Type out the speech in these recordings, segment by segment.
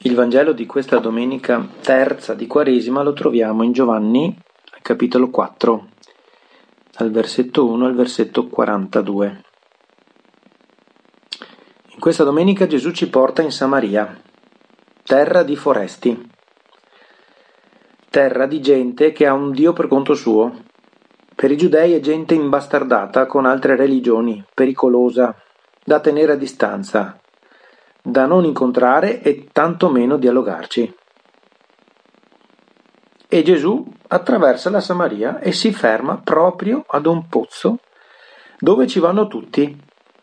Il Vangelo di questa domenica terza di Quaresima lo troviamo in Giovanni, capitolo 4, dal versetto 1 al versetto 42. In questa domenica Gesù ci porta in Samaria, terra di foresti, terra di gente che ha un Dio per conto suo. Per i giudei è gente imbastardata con altre religioni, pericolosa, da tenere a distanza, da non incontrare e tantomeno dialogarci. E Gesù attraversa la Samaria e si ferma proprio ad un pozzo dove ci vanno tutti.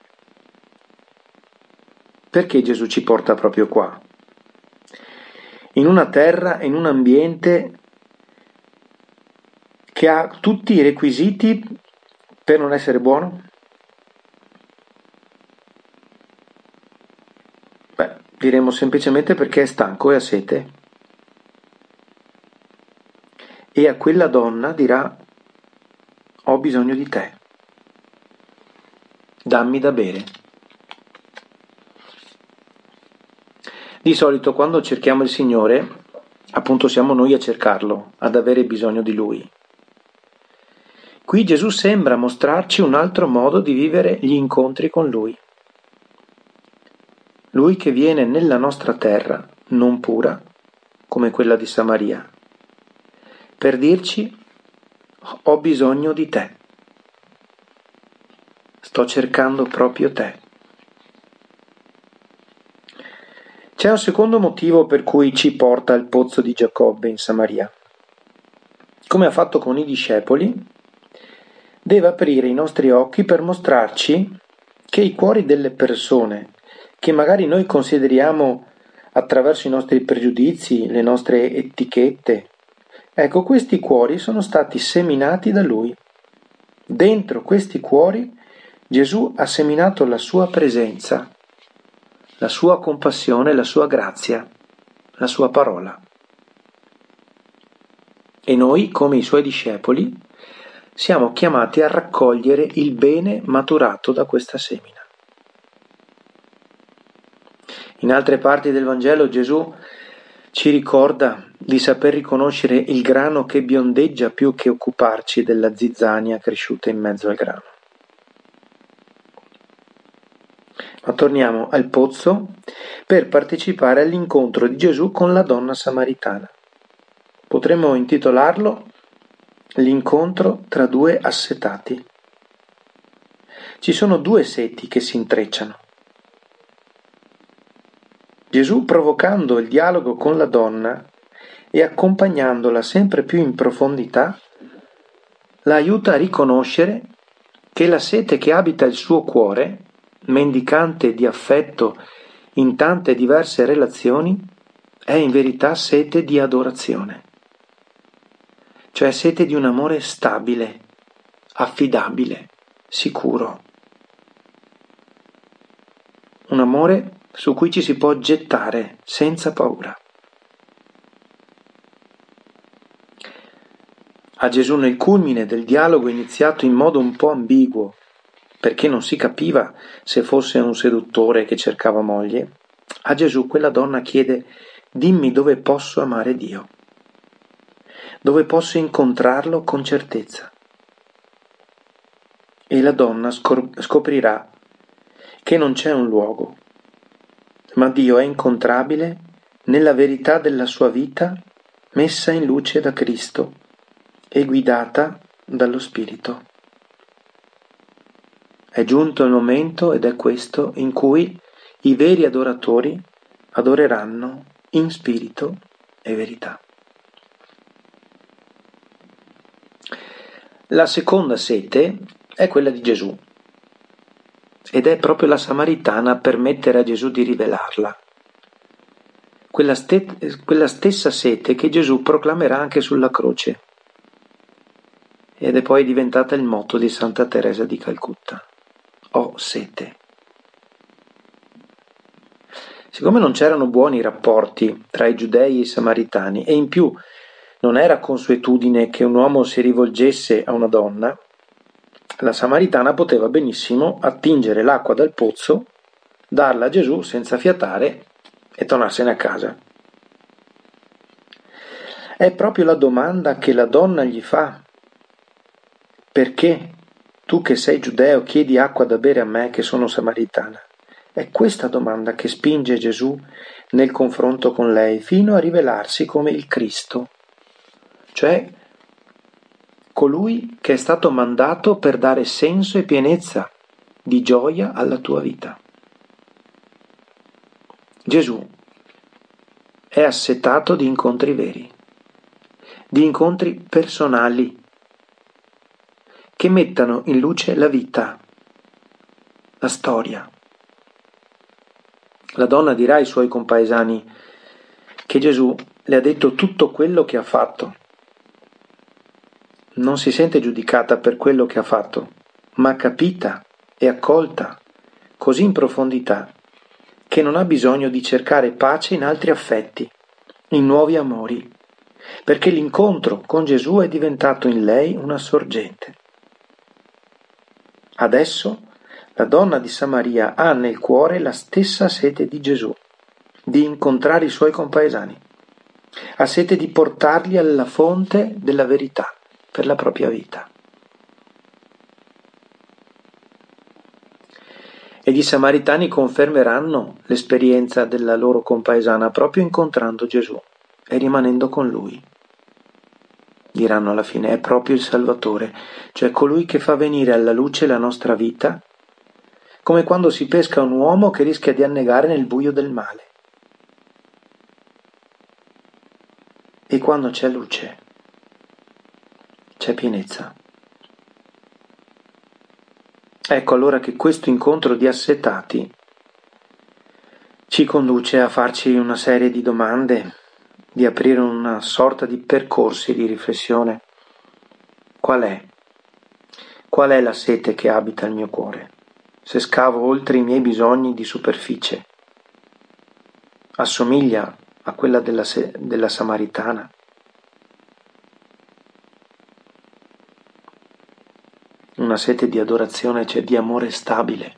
Perché Gesù ci porta proprio qua? In una terra, in un ambiente che ha tutti i requisiti per non essere buono? Diremo semplicemente perché è stanco e ha sete. E a quella donna dirà: ho bisogno di te, dammi da bere. Di solito quando cerchiamo il Signore, appunto siamo noi a cercarlo, ad avere bisogno di Lui. Qui Gesù sembra mostrarci un altro modo di vivere gli incontri con Lui. Lui che viene nella nostra terra, non pura, come quella di Samaria, per dirci: ho bisogno di te, sto cercando proprio te. C'è un secondo motivo per cui ci porta al pozzo di Giacobbe in Samaria. Come ha fatto con i discepoli, deve aprire i nostri occhi per mostrarci che i cuori delle persone, che magari noi consideriamo attraverso i nostri pregiudizi, le nostre etichette, ecco, questi cuori sono stati seminati da Lui. Dentro questi cuori Gesù ha seminato la sua presenza, la sua compassione, la sua grazia, la sua parola. E noi, come i suoi discepoli, siamo chiamati a raccogliere il bene maturato da questa semina. In altre parti del Vangelo Gesù ci ricorda di saper riconoscere il grano che biondeggia più che occuparci della zizzania cresciuta in mezzo al grano. Ma torniamo al pozzo per partecipare all'incontro di Gesù con la donna samaritana. Potremmo intitolarlo l'incontro tra due assetati. Ci sono due seti che si intrecciano. Gesù, provocando il dialogo con la donna e accompagnandola sempre più in profondità, la aiuta a riconoscere che la sete che abita il suo cuore, mendicante di affetto in tante diverse relazioni, è in verità sete di adorazione, cioè sete di un amore stabile, affidabile, sicuro. Un amore su cui ci si può gettare senza paura. A Gesù, nel culmine del dialogo iniziato in modo un po' ambiguo, perché non si capiva se fosse un seduttore che cercava moglie, a Gesù quella donna chiede: dimmi dove posso amare Dio, dove posso incontrarlo con certezza. E la donna scoprirà che non c'è un luogo, ma Dio è incontrabile nella verità della sua vita messa in luce da Cristo e guidata dallo Spirito. È giunto il momento, ed è questo, in cui i veri adoratori adoreranno in spirito e verità. La seconda sete è quella di Gesù, ed è proprio la Samaritana a permettere a Gesù di rivelarla. Quella stessa sete che Gesù proclamerà anche sulla croce, ed è poi diventata il motto di Santa Teresa di Calcutta: ho sete. Siccome non c'erano buoni rapporti tra i giudei e i samaritani, e in più non era consuetudine che un uomo si rivolgesse a una donna, la Samaritana poteva benissimo attingere l'acqua dal pozzo, darla a Gesù senza fiatare e tornarsene a casa. È proprio la domanda che la donna gli fa. Perché tu che sei giudeo chiedi acqua da bere a me che sono samaritana? È questa domanda che spinge Gesù nel confronto con lei fino a rivelarsi come il Cristo, cioè colui che è stato mandato per dare senso e pienezza di gioia alla tua vita. Gesù è assetato di incontri veri, di incontri personali, che mettano in luce la vita, la storia. La donna dirà ai suoi compaesani che Gesù le ha detto tutto quello che ha fatto. Non si sente giudicata per quello che ha fatto, ma capita e accolta così in profondità che non ha bisogno di cercare pace in altri affetti, in nuovi amori, perché l'incontro con Gesù è diventato in lei una sorgente. Adesso la donna di Samaria ha nel cuore la stessa sete di Gesù, di incontrare i suoi compaesani. Ha sete di portarli alla fonte della verità per la propria vita. E gli samaritani confermeranno l'esperienza della loro compaesana proprio incontrando Gesù e rimanendo con lui. Diranno alla fine, è proprio il Salvatore, cioè colui che fa venire alla luce la nostra vita, come quando si pesca un uomo che rischia di annegare nel buio del male. E quando c'è luce, c'è pienezza. Ecco allora che questo incontro di assetati ci conduce a farci una serie di domande, di aprire una sorta di percorsi di riflessione. Qual è? Qual è la sete che abita il mio cuore? Se scavo oltre i miei bisogni di superficie, assomiglia a quella della Samaritana? Una sete di adorazione, cioè di amore stabile.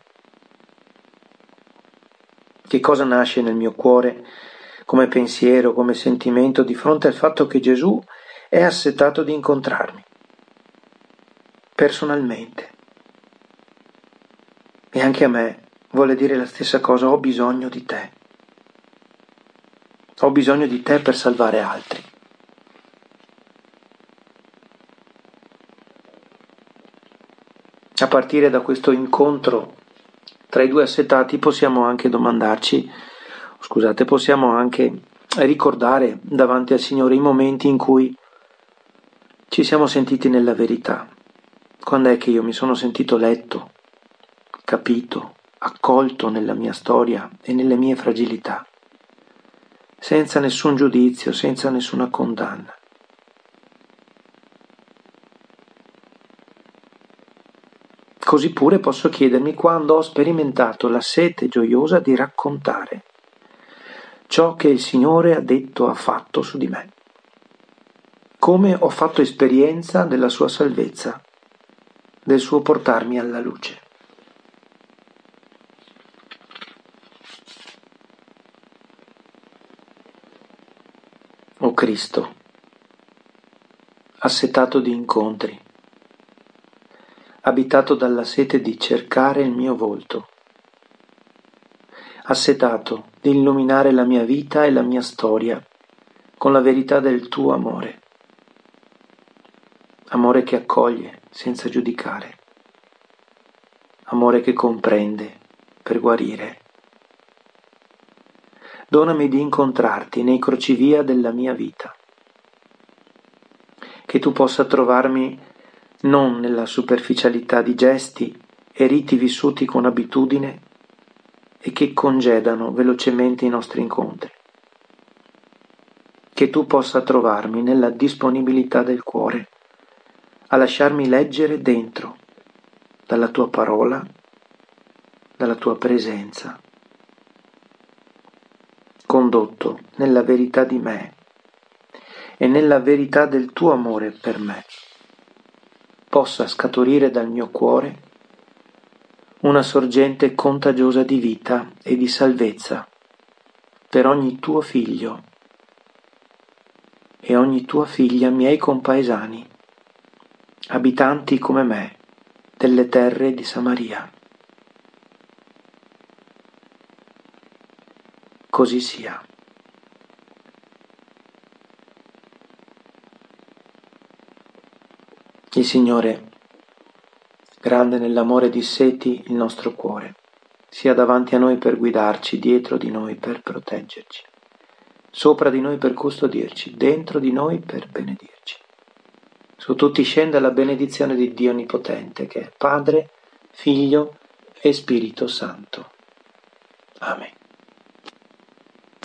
Che cosa nasce nel mio cuore come pensiero, come sentimento di fronte al fatto che Gesù è assetato di incontrarmi personalmente? E anche a me vuole dire la stessa cosa, ho bisogno di te. Ho bisogno di te per salvare altri. A partire da questo incontro tra i due assetati possiamo anche possiamo anche ricordare davanti al Signore i momenti in cui ci siamo sentiti nella verità. Quando è che io mi sono sentito letto, capito, accolto nella mia storia e nelle mie fragilità, senza nessun giudizio, senza nessuna condanna. Così pure posso chiedermi quando ho sperimentato la sete gioiosa di raccontare ciò che il Signore ha detto, ha fatto su di me. Come ho fatto esperienza della sua salvezza, del suo portarmi alla luce. O Cristo, assetato di incontri, abitato dalla sete di cercare il mio volto, assetato di illuminare la mia vita e la mia storia con la verità del tuo amore, amore che accoglie senza giudicare, amore che comprende per guarire. Donami di incontrarti nei crocevia della mia vita, che tu possa trovarmi non nella superficialità di gesti e riti vissuti con abitudine e che congedano velocemente i nostri incontri. Che tu possa trovarmi nella disponibilità del cuore a lasciarmi leggere dentro dalla tua parola, dalla tua presenza, condotto nella verità di me e nella verità del tuo amore per me, possa scaturire dal mio cuore una sorgente contagiosa di vita e di salvezza per ogni tuo figlio, e ogni tua figlia miei compaesani, abitanti come me delle terre di Samaria. Così sia. Il Signore, grande nell'amore, disseti il nostro cuore, sia davanti a noi per guidarci, dietro di noi per proteggerci, sopra di noi per custodirci, dentro di noi per benedirci. Su tutti scenda la benedizione di Dio Onnipotente, che è Padre, Figlio e Spirito Santo. Amen.